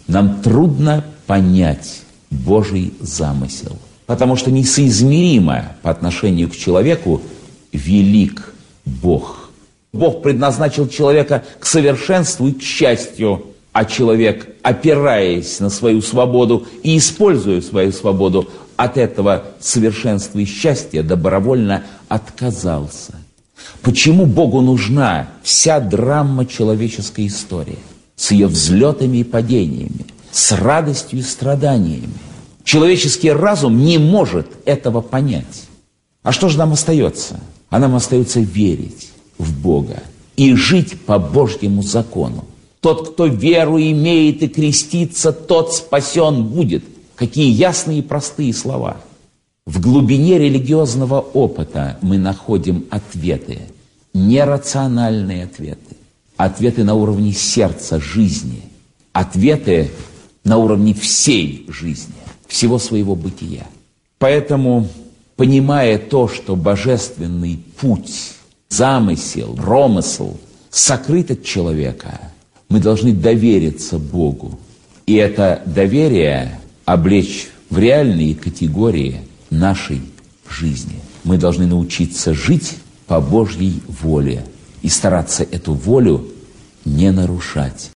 нам трудно понять Божий замысел, потому что несоизмеримо по отношению к человеку велик Бог. Бог предназначил человека к совершенству и к счастью, а человек, опираясь на свою свободу и используя свою свободу, от этого совершенства и счастья добровольно отказался. Почему Богу нужна вся драма человеческой истории с ее взлетами и падениями, с радостью и страданиями? Человеческий разум не может этого понять. А что же нам остается? А нам остается верить в Бога и жить по Божьему закону. Тот, кто веру имеет и крестится, тот спасен будет. Какие ясные и простые слова. В глубине религиозного опыта мы находим ответы, нерациональные ответы, ответы на уровне сердца, жизни, ответы на уровне всей жизни, всего своего бытия. Поэтому, понимая то, что божественный путь, замысел, промысел сокрыт от человека, мы должны довериться Богу. И это доверие облечь в реальные категории нашей жизни. Мы должны научиться жить по Божьей воле и стараться эту волю не нарушать.